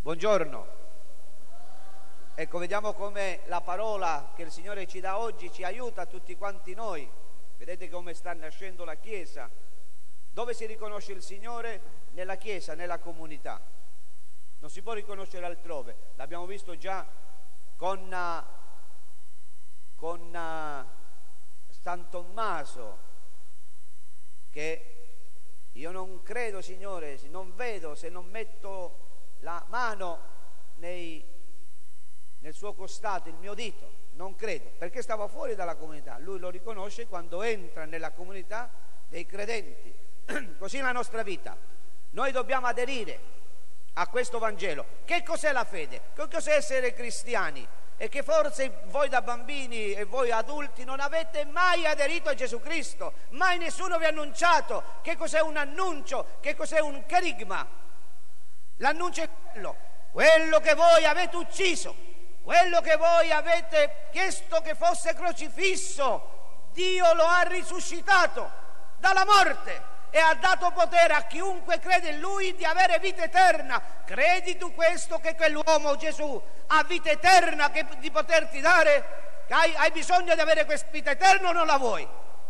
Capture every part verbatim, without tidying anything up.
Buongiorno. Ecco, vediamo come la parola che il Signore ci dà oggi ci aiuta a tutti quanti noi. Vedete come sta nascendo la Chiesa. Dove si riconosce il Signore? Nella Chiesa, nella comunità. Non si può riconoscere altrove. L'abbiamo visto già con, con San Tommaso, che io non credo, Signore, non vedo se non metto la mano nei, nel suo costato, il mio dito, non credo, perché stava fuori dalla comunità. Lui lo riconosce quando entra nella comunità dei credenti. Così la nostra vita, noi dobbiamo aderire a questo Vangelo. Che cos'è la fede? Che cos'è essere cristiani? E che forse voi da bambini e voi adulti non avete mai aderito a Gesù Cristo, mai nessuno vi ha annunciato che cos'è un annuncio, che cos'è un kerigma. L'annuncio è quello, quello che voi avete ucciso, quello che voi avete chiesto che fosse crocifisso, Dio lo ha risuscitato dalla morte e ha dato potere a chiunque crede in Lui di avere vita eterna. Credi tu questo, che quell'uomo Gesù ha vita eterna che, di poterti dare? Hai, hai bisogno di avere questa vita eterna o non la vuoi?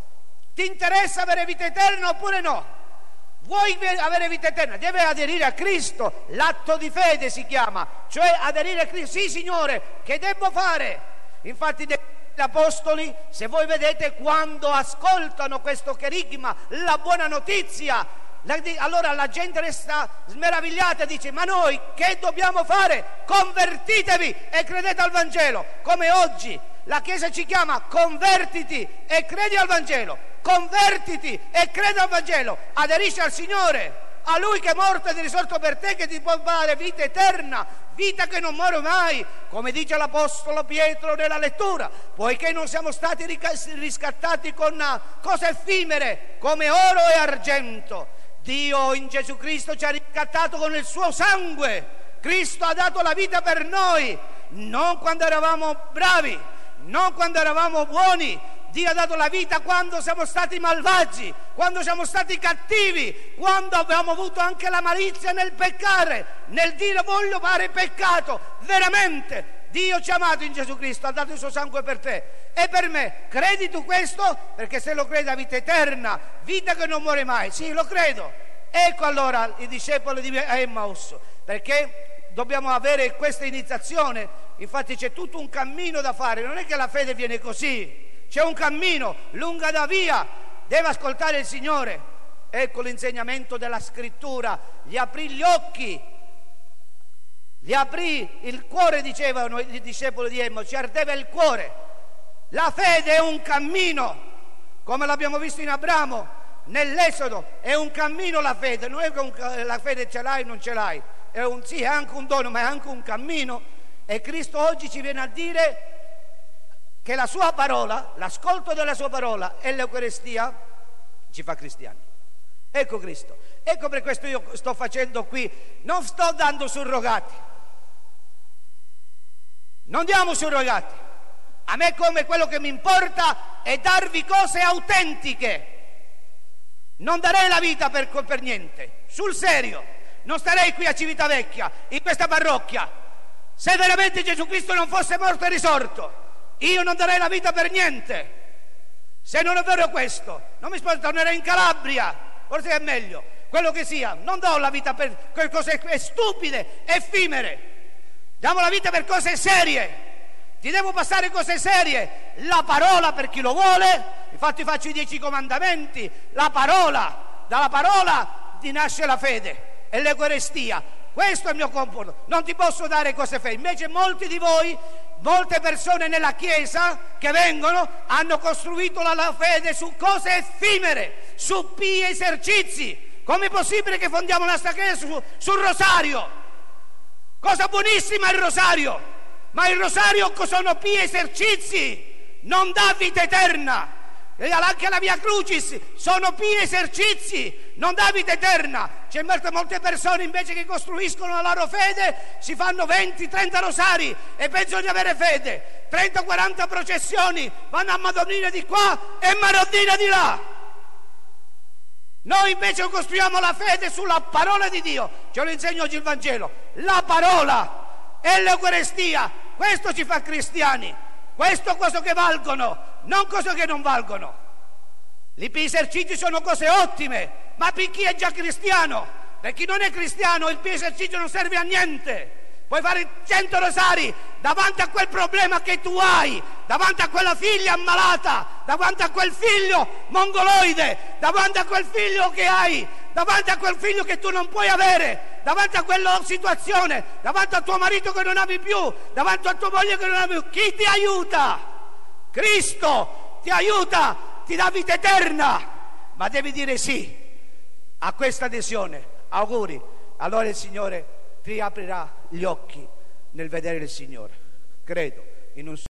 Ti interessa avere vita eterna oppure no? Vuoi avere vita eterna? Deve aderire a Cristo, l'atto di fede si chiama, cioè aderire a Cristo. Sì, Signore, che devo fare? Infatti gli apostoli, se voi vedete, quando ascoltano questo kerigma, la buona notizia, allora la gente resta smeravigliata e dice: ma noi che dobbiamo fare? Convertitevi e credete al Vangelo. Come oggi la Chiesa ci chiama: convertiti e credi al Vangelo. Convertiti e credi al Vangelo, aderisci al Signore, a Lui che è morto ed è risorto per te, che ti può dare vita eterna, vita che non muore mai, come dice l'Apostolo Pietro nella lettura, poiché non siamo stati riscattati con cose effimere come oro e argento. Dio in Gesù Cristo ci ha riscattato con il suo sangue. Cristo ha dato la vita per noi, non quando eravamo bravi, non quando eravamo buoni. Dio ha dato la vita quando siamo stati malvagi, quando siamo stati cattivi, quando abbiamo avuto anche la malizia nel peccare, nel dire voglio fare peccato. Veramente Dio ci ha amato in Gesù Cristo, ha dato il suo sangue per te e per me. Credi tu questo? Perché se lo credi, ha vita eterna, vita che non muore mai. Sì, lo credo. Ecco allora i discepoli di Emmaus, perché dobbiamo avere questa iniziazione. Infatti c'è tutto un cammino da fare, non è che la fede viene così. C'è un cammino, lunga da via, deve ascoltare il Signore. Ecco l'insegnamento della Scrittura, gli aprì gli occhi, gli aprì il cuore, dicevano i discepoli di Emmaus, ci ardeva il cuore. La fede è un cammino, come l'abbiamo visto in Abramo, nell'Esodo, è un cammino la fede, non è che un, la fede ce l'hai o non ce l'hai, è un, sì, è anche un dono, ma è anche un cammino. E Cristo oggi ci viene a dire che la sua parola, l'ascolto della sua parola e l'Eucaristia ci fa cristiani. Ecco Cristo. Ecco per questo io sto facendo qui, non sto dando surrogati, non diamo surrogati. A me come quello che mi importa è darvi cose autentiche. Non darei la vita per, per niente, sul serio. Non starei qui a Civitavecchia, in questa parrocchia, se veramente Gesù Cristo non fosse morto e risorto. Io non darei la vita per niente. Se non è vero questo, non mi sposto, tornerei in Calabria, forse è meglio, quello che sia. Non do la vita per cose stupide, effimere. Diamo la vita per cose serie. Ti devo passare cose serie. La parola per chi lo vuole. Infatti faccio i dieci comandamenti. La parola, dalla parola ti nasce la fede e l'Eucaristia. Questo è il mio compito. Non ti posso dare cose fede. Invece molti di voi, molte persone nella Chiesa che vengono, hanno costruito la, la fede su cose effimere, su pii esercizi. Come è possibile che fondiamo la nostra Chiesa su, sul rosario? Cosa buonissima il rosario, ma il rosario sono pii esercizi, non dà vita eterna. E anche la Via Crucis sono pii esercizi, non dà vita eterna. C'è molte persone invece che costruiscono la loro fede, si fanno venti trenta rosari e pensano di avere fede, trenta quaranta processioni, vanno a Madonnina di qua e Madonnina di là. Noi invece costruiamo la fede sulla parola di Dio. Ce lo insegna oggi il Vangelo. La parola e l'Eucaristia. Questo ci fa cristiani. Questo cose che valgono, non cose che non valgono. Gli esercizi sono cose ottime, ma per chi è già cristiano? Per chi non è cristiano il esercizio non serve a niente. Puoi fare cento rosari davanti a quel problema che tu hai, davanti a quella figlia ammalata, davanti a quel figlio mongoloide, davanti a quel figlio che hai, davanti a quel figlio che tu non puoi avere, davanti a quella situazione, davanti a tuo marito che non ami più, davanti a tua moglie che non ami più. Chi ti aiuta? Cristo ti aiuta, ti dà vita eterna, ma devi dire sì a questa adesione. Auguri. Allora il Signore ti aprirà gli occhi nel vedere il Signore. Credo in un